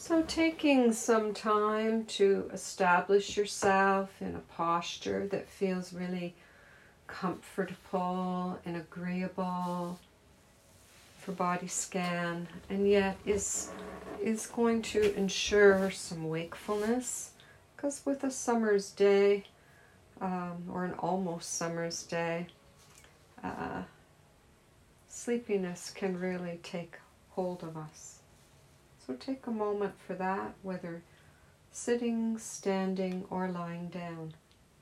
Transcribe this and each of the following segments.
So taking some time to establish yourself in a posture that feels really comfortable and agreeable for body scan, and yet is going to ensure some wakefulness, because with a summer's day, or an almost summer's day, sleepiness can really take hold of us. So take a moment for that, whether sitting, standing, or lying down.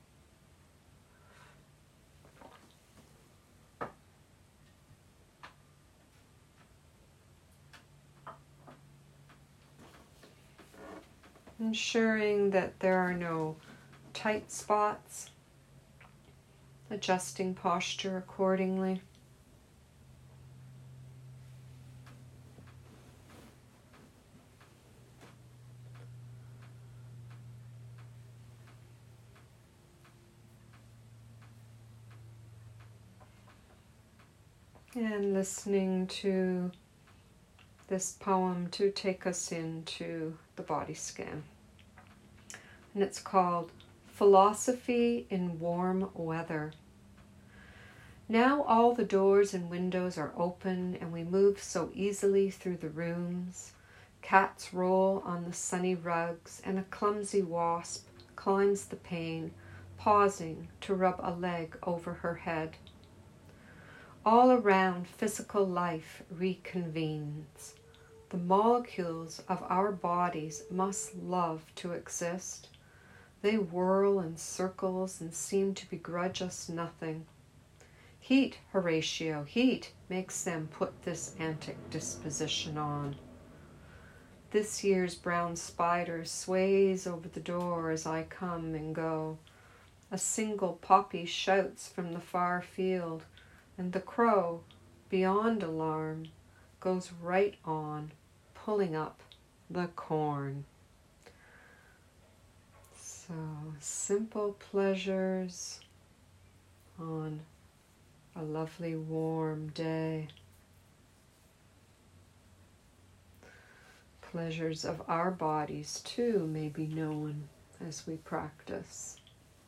Ensuring that there are no tight spots, adjusting posture accordingly. And listening to this poem to take us into the body scan. And it's called Philosophy in Warm Weather. Now all the doors and windows are open and we move so easily through the rooms. Cats roll on the sunny rugs and a clumsy wasp climbs the pane, pausing to rub a leg over her head. All around, physical life reconvenes. The molecules of our bodies must love to exist. They whirl in circles and seem to begrudge us nothing. Heat, Horatio, heat makes them put this antic disposition on. This year's brown spider sways over the door as I come and go. A single poppy shouts from the far field, and the crow, beyond alarm, goes right on, pulling up the corn. So, simple pleasures on a lovely warm day. Pleasures of our bodies, too, may be known as we practice.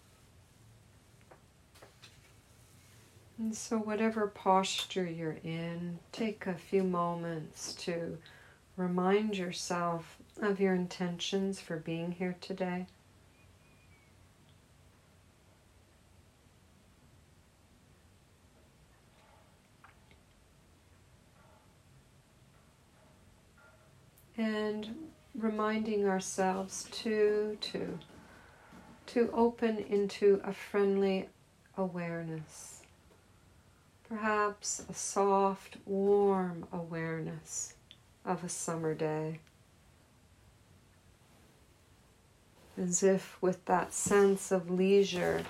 And so whatever posture you're in, take a few moments to remind yourself of your intentions for being here today. And reminding ourselves to open into a friendly awareness. Perhaps a soft, warm awareness of a summer day. As if with that sense of leisure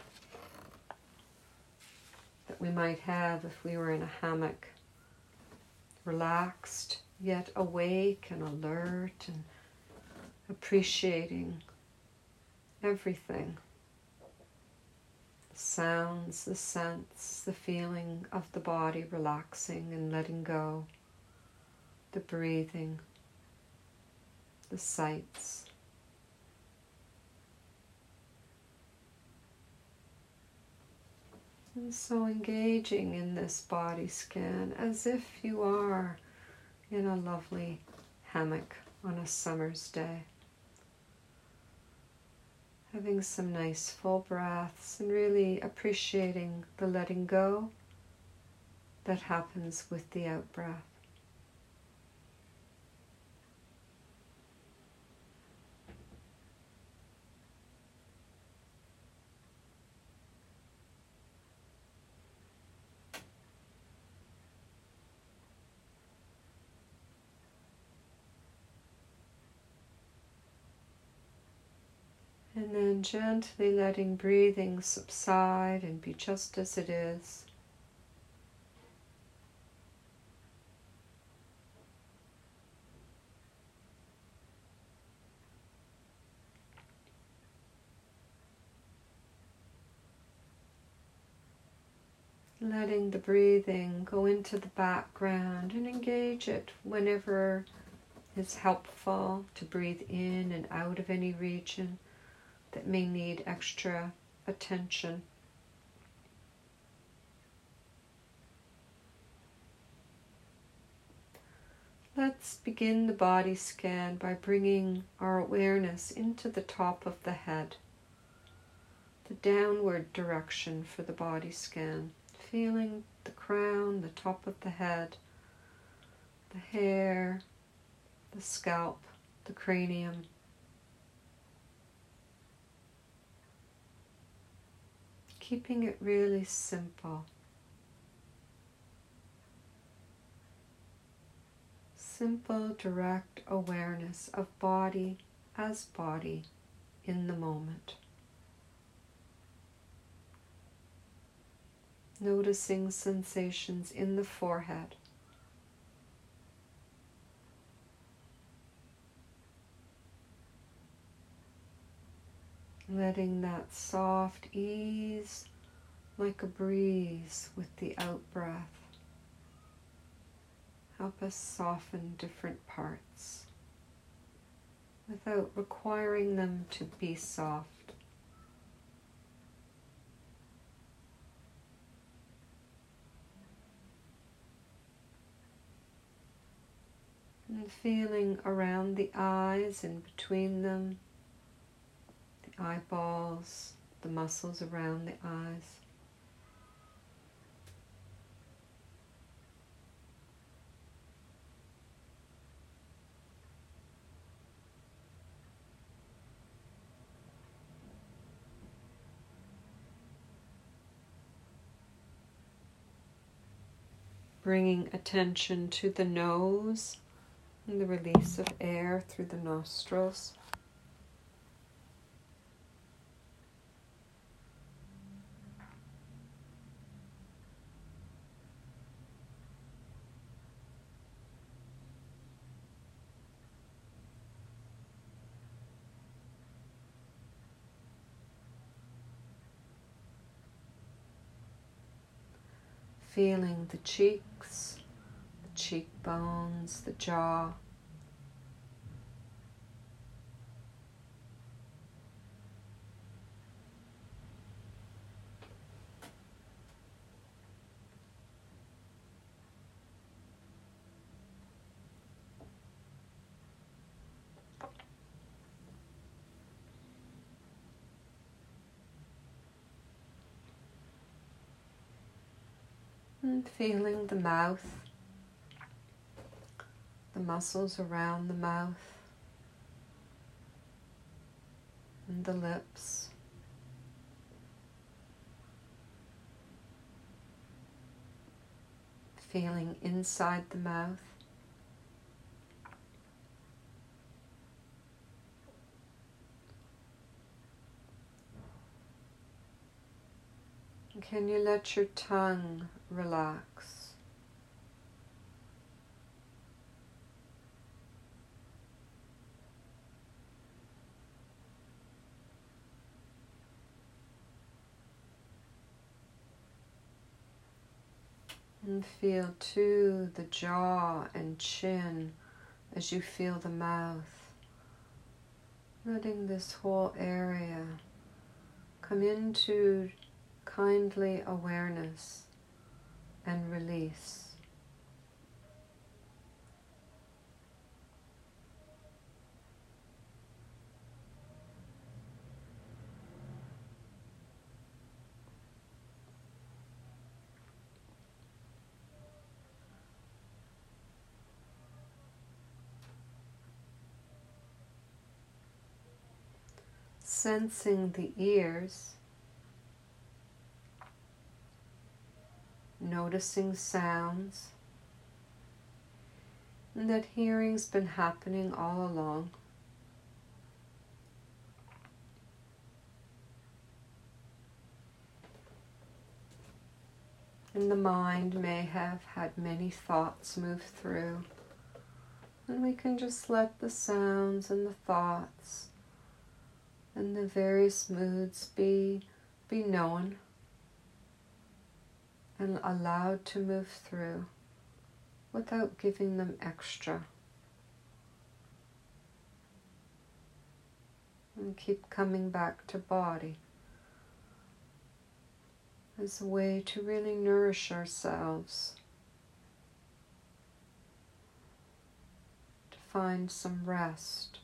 that we might have if we were in a hammock, relaxed, yet awake and alert and appreciating everything. The sounds, the scents, the feeling of the body relaxing and letting go, the breathing, the sights. And so engaging in this body scan as if you are in a lovely hammock on a summer's day. Having some nice full breaths and really appreciating the letting go that happens with the out-breath. And then gently letting breathing subside and be just as it is. Letting the breathing go into the background and engage it whenever is helpful to breathe in and out of any region that may need extra attention. Let's begin the body scan by bringing our awareness into the top of the head, the downward direction for the body scan, feeling the crown, the top of the head, the hair, the scalp, the cranium. Keeping it really simple. Simple, direct awareness of body as body in the moment. Noticing sensations in the forehead. Letting that soft ease like a breeze with the out-breath. Help us soften different parts without requiring them to be soft. And feeling around the eyes and between them, the eyeballs, the muscles around the eyes. Bringing attention to the nose and the release of air through the nostrils. Feeling the cheeks, the cheekbones, the jaw. And feeling the mouth, the muscles around the mouth, and the lips. Feeling inside the mouth. Can you let your tongue relax? And feel too the jaw and chin as you feel the mouth. Letting this whole area come into kindly awareness and release. Sensing the ears, noticing sounds, and that hearing's been happening all along. And the mind may have had many thoughts move through, and we can just let the sounds and the thoughts and the various moods be known and allowed to move through without giving them extra keep coming back to body as a way to really nourish ourselves, to find some rest.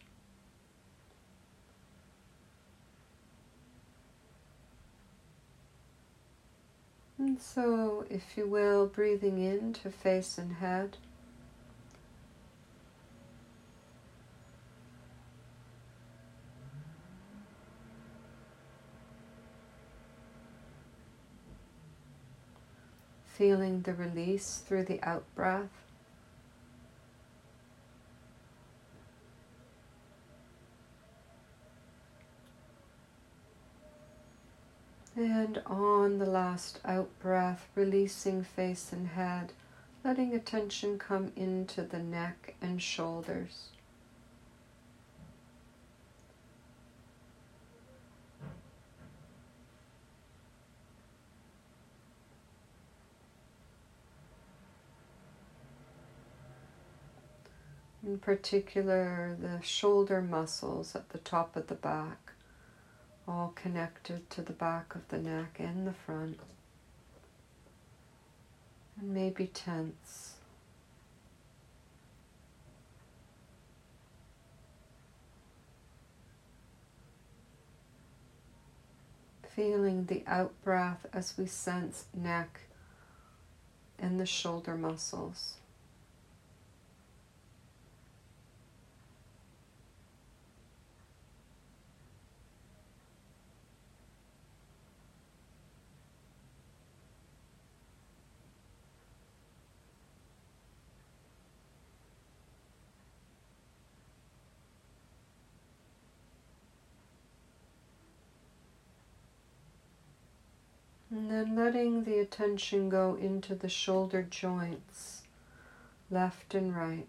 And so, if you will, breathing into face and head. Feeling the release through the out-breath. And on the last out-breath, releasing face and head, letting attention come into the neck and shoulders. In particular, the shoulder muscles at the top of the back, all connected to the back of the neck and the front, and maybe tense. Feeling the out-breath as we sense neck and the shoulder muscles. And then letting the attention go into the shoulder joints, left and right.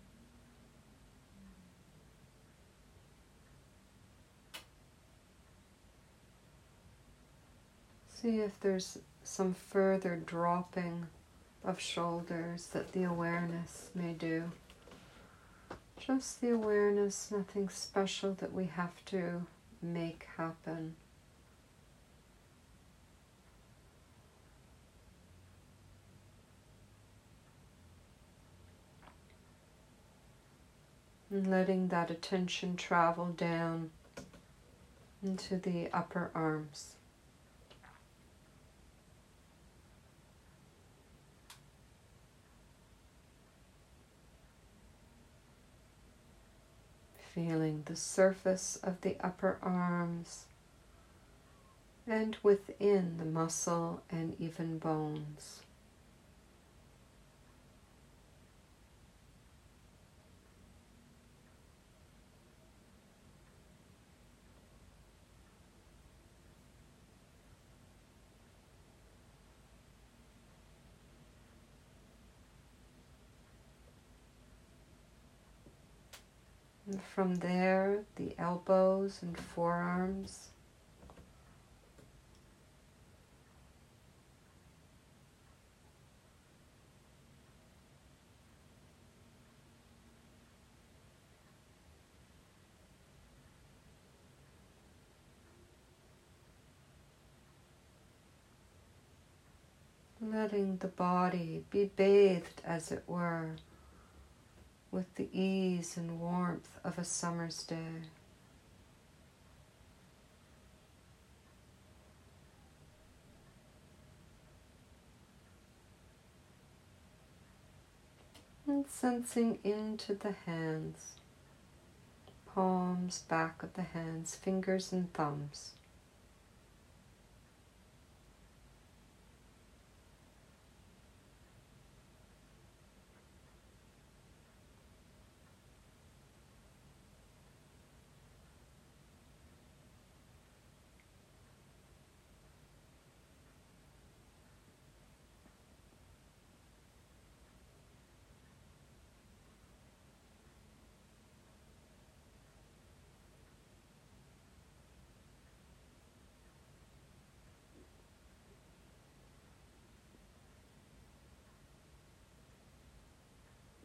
See if there's some further dropping of shoulders that the awareness may do. Just the awareness, nothing special that we have to make happen. And letting that attention travel down into the upper arms. Feeling the surface of the upper arms and within the muscle and even bones. And from there, the elbows and forearms. Letting the body be bathed, as it were, with the ease and warmth of a summer's day. And sensing into the hands, palms, back of the hands, fingers and thumbs.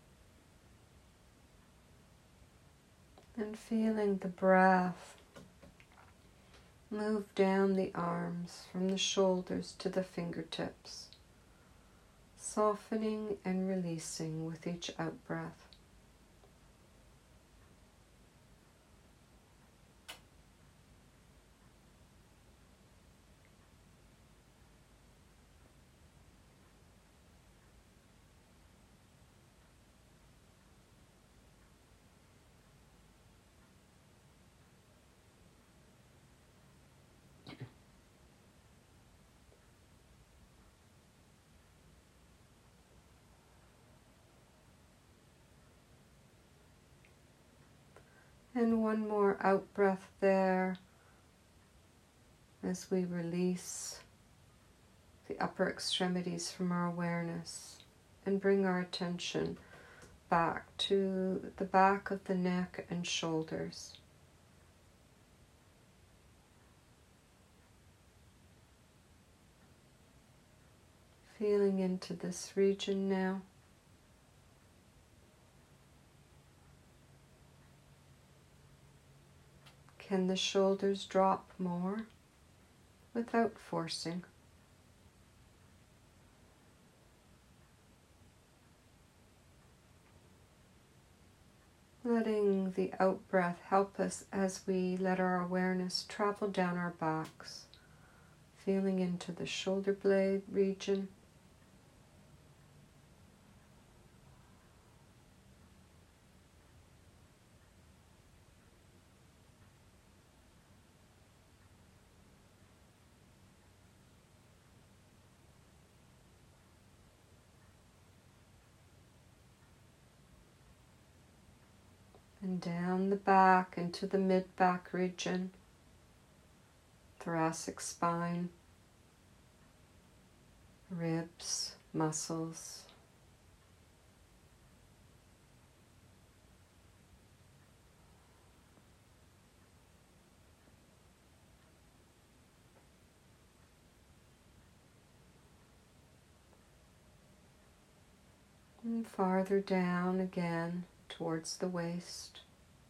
And feeling the breath Move down the arms from the shoulders to the fingertips, softening and releasing with each out-breath. And one more out breath there as we release the upper extremities from our awareness and bring our attention back to the back of the neck and shoulders. Feeling into this region now. Can the shoulders drop more without forcing? Letting the out-breath help us as we let our awareness travel down our backs, feeling into the shoulder blade region. And down the back into the mid-back region, thoracic spine, ribs, muscles. And farther down again towards the waist.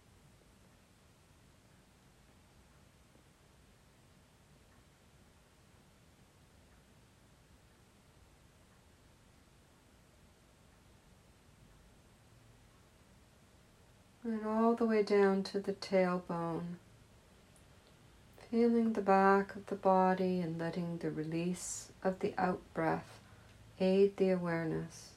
And all the way down to the tailbone. Feeling the back of the body and letting the release of the out-breath aid the awareness.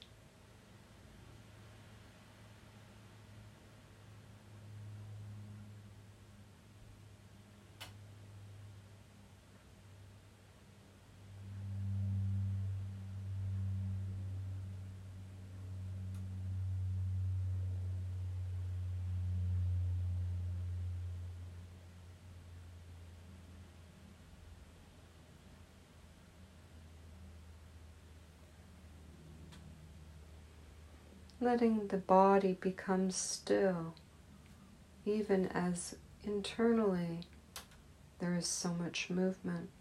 Letting the body become still, even as internally there is so much movement.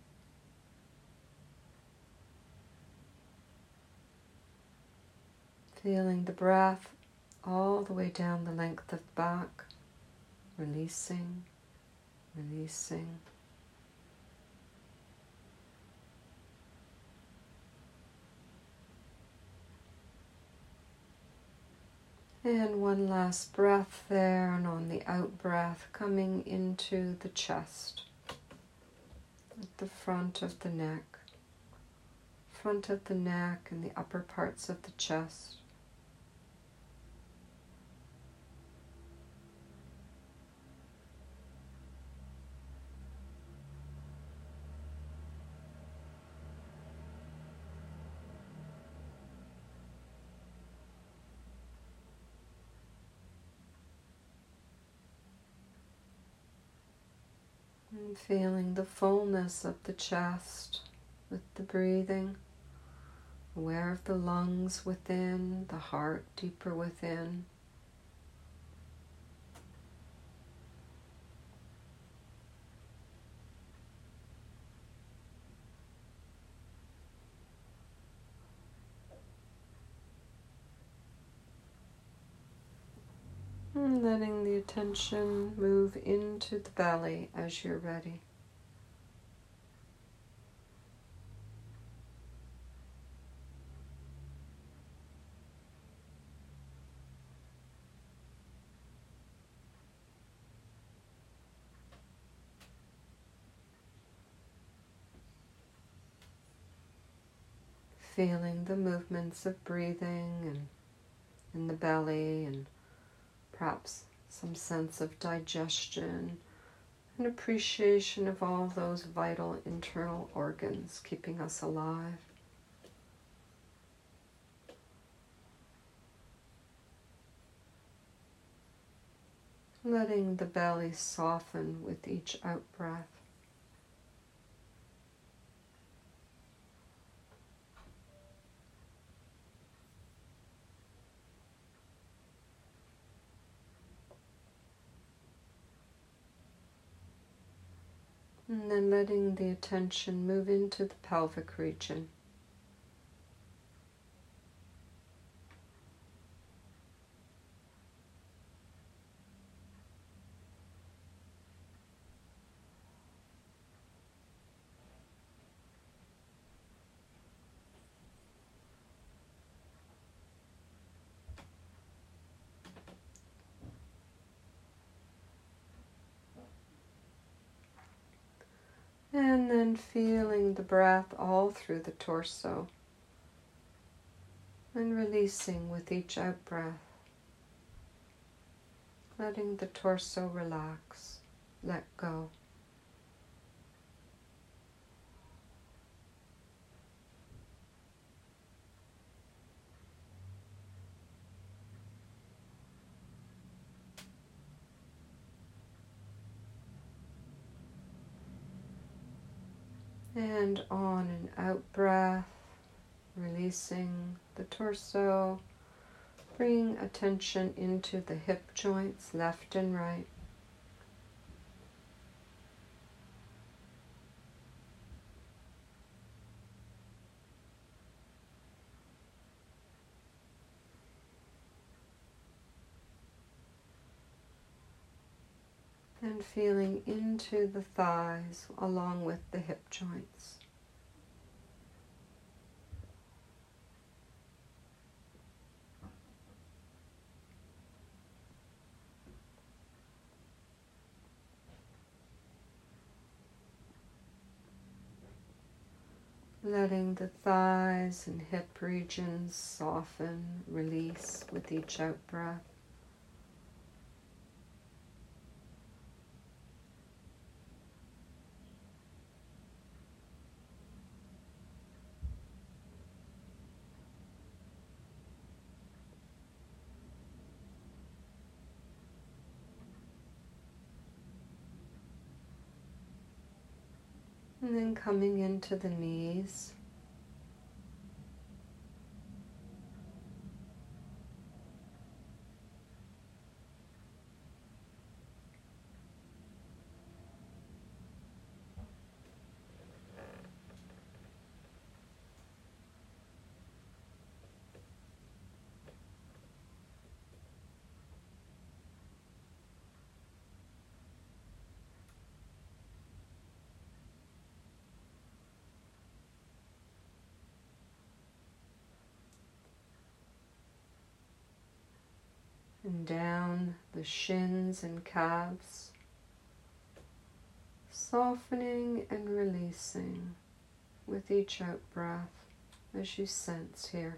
Feeling the breath all the way down the length of the back, releasing, releasing. And one last breath there, and on the out breath, coming into the chest, at the front of the neck and the upper parts of the chest. And feeling the fullness of the chest with the breathing, aware of the lungs within, the heart deeper within. And letting the attention move into the belly as you're ready. feeling the movements of breathing and in the belly, and perhaps some sense of digestion and appreciation of all those vital internal organs keeping us alive. Letting the belly soften with each out-breath. And then letting the attention move into the pelvic region. And then feeling the breath all through the torso and releasing with each out-breath. Letting the torso relax, let go. And on an out-breath, releasing the torso, bring attention into the hip joints, left and right. And feeling into the thighs along with the hip joints. Letting the thighs and hip regions soften, release with each out-breath. And then coming into the knees. And down the shins and calves, softening and releasing with each out-breath as you sense here.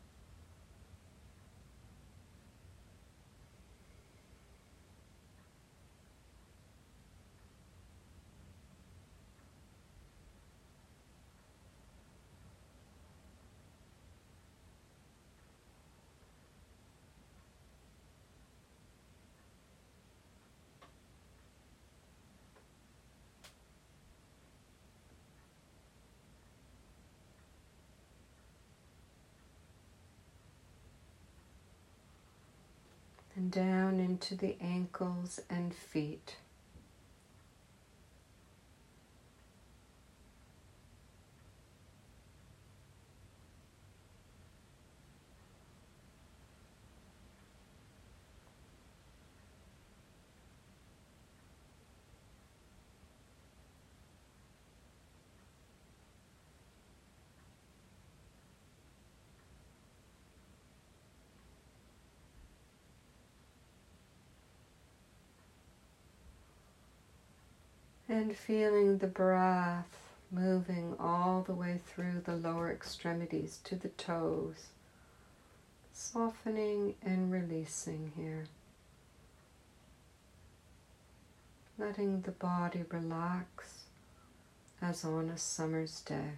And down into the ankles and feet. And feeling the breath moving all the way through the lower extremities to the toes, softening and releasing here. Letting the body relax as on a summer's day.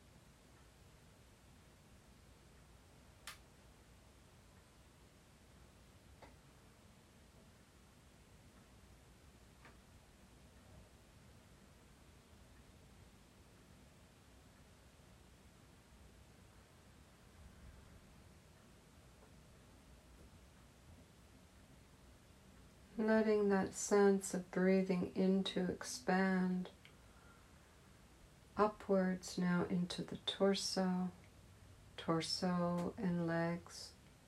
Letting that sense of breathing in to expand upwards now into the torso and legs.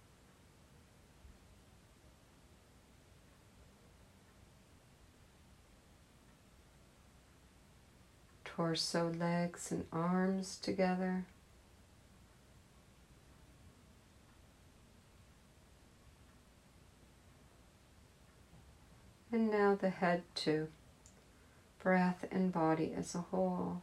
Torso, legs, and arms together. And now the head too, breath and body as a whole.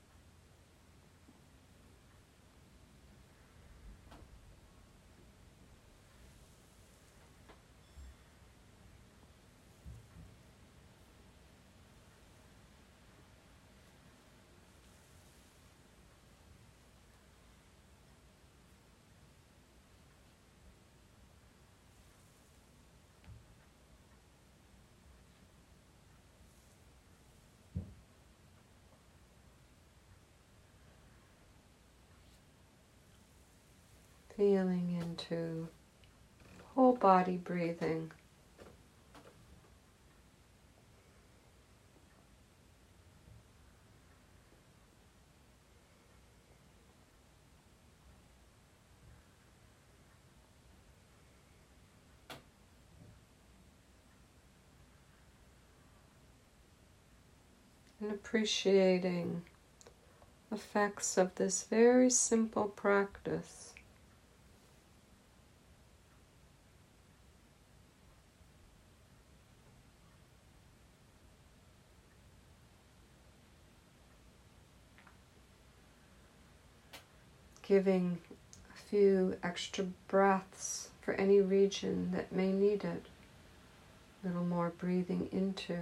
Feeling into whole body breathing. And appreciating effects of this very simple practice. Giving a few extra breaths for any region that may need it. A little more breathing into.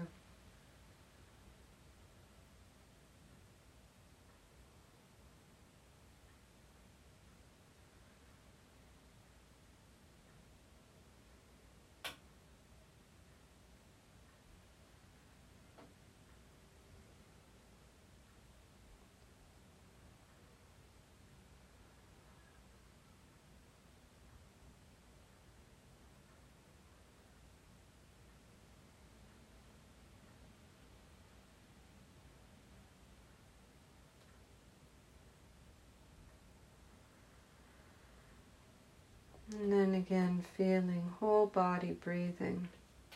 And then again, feeling whole body breathing.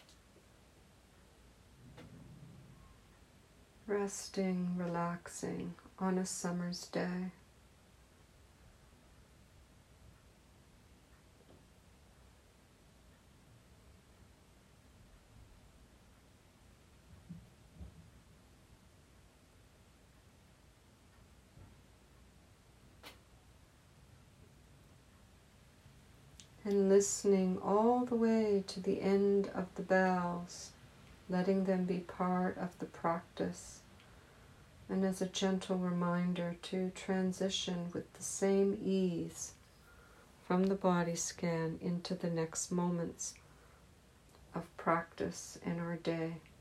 Resting, relaxing on a summer's day. And listening all the way to the end of the bells, letting them be part of the practice, and as a gentle reminder to transition with the same ease from the body scan into the next moments of practice in our day.